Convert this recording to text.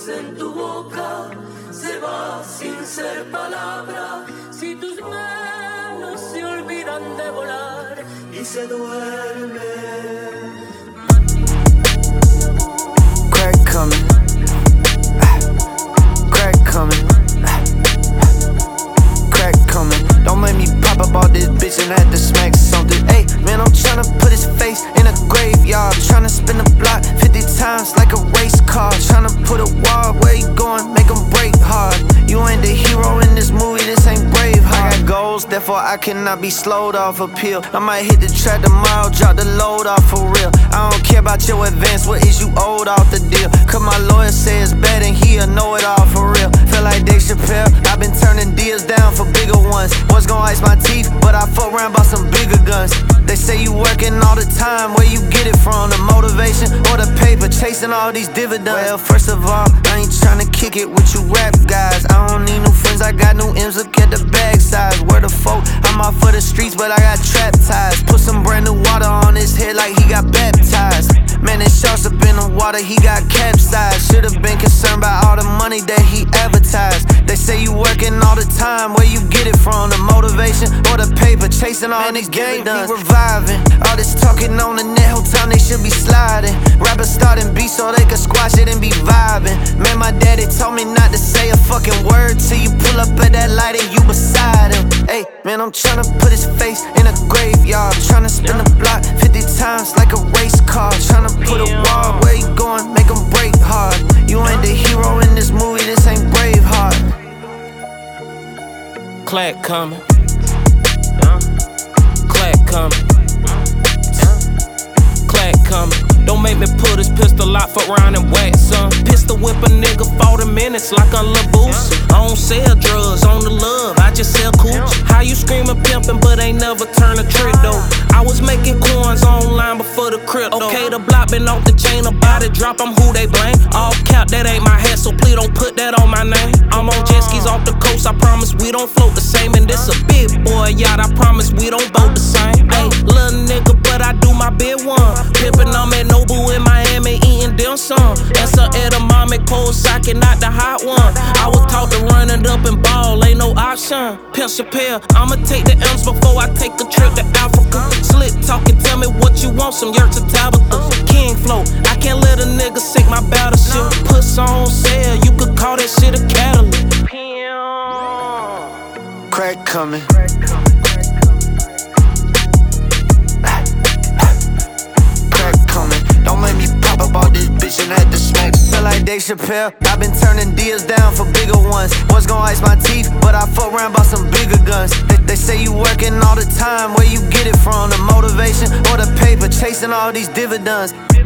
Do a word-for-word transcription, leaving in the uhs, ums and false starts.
en tu boca se va sin ser palabra. Si tus manos se olvidan de volar y se duerme. Crack coming, crack coming, crack coming. Don't make me pop up all this bitch and had to smack something. Hey, man, I'm tryna put his face in a graveyard. Tryna spin the block fifty times like a race car. Tryna put a wall where he going, make him break hard. You ain't the hero in this movie, this ain't Braveheart. I got goals, therefore I cannot be slowed off a pill. I might hit the track tomorrow, drop the load off for real. I don't care about your advance, what is you owed off the deal? Cause my lawyer say it's bad and he'll know it all for real. Feel like Dave Chappelle, I've been turning deals down for bigger ones. Boys gon' ice my teeth, but I fuck around about some bigger guns. They say you working all the time, where you get it from? The motivation or the paper, chasing all these dividends? Well, first of all, I ain't tryna kick it with you rap guys. I don't need new friends, I got new M's, look at the bag size. Where the folk, I'm out for the streets, but I got trap ties. Put some brand new water on his head like he got baptized. Man, this sharks up in the water, he got capsized. Should've been concerned about all the money that he advertised. They say you working all the time, where you get it from? The motivation or the paper, chasing all these game done. Reviving, all this talking on the net, whole time they should be sliding. Rappers starting beats so they can squash it and be vibing. Man, my daddy told me not to say a fucking word till you pull up at that light and you beside him. Hey, man, I'm tryna put his face in a graveyard. Tryna spin the block fifty times like a race car. Tryna put a wall where he going, make him break hard. You ain't the hero in this movie, this ain't Braveheart. Clack coming, clack coming, clack coming. Don't make me pull this pistol out, fuck around and whack some. Pistol whip a nigga forty minutes like I'm Lil Boosie. I don't sell drugs on the love, I just sell cooch. How you screamin' pimpin' but ain't never turn a trick though? I was making coins online before the crypto. Okay, the block been off the chain, about it drop, I'm who they blame. All cap, that ain't my hat, so please don't put that on my name. I'm on jet skis off the coast, I promise we don't float the same. And this a big boy yacht, I promise we don't boat the same. Hey, little nigga, but I do my big one. Pimpin', I'm at Nobu in Miami, eating dim sum. That's a edamame, cold socket, not the hot one. I was taught to run it up and ball, ain't no option. Pimp Chappelle, I'ma take the M's before I take a trip to Africa. Slick talking, tell me what you want, some yurts or Tabitha. King flow, I can't let a nigga sink my battleship. Puss on sale, you could call that shit a catalyst. Crack coming, crack coming. Don't make me pop up all this bitch and had to smack. Feel like Dave Chappelle, I've been turning deals down for bigger ones. Boys gon' ice my teeth, but I fuck around about some bigger guns. They, they say you working all the time, where you get it from? The motivation or the paper, chasing all these dividends?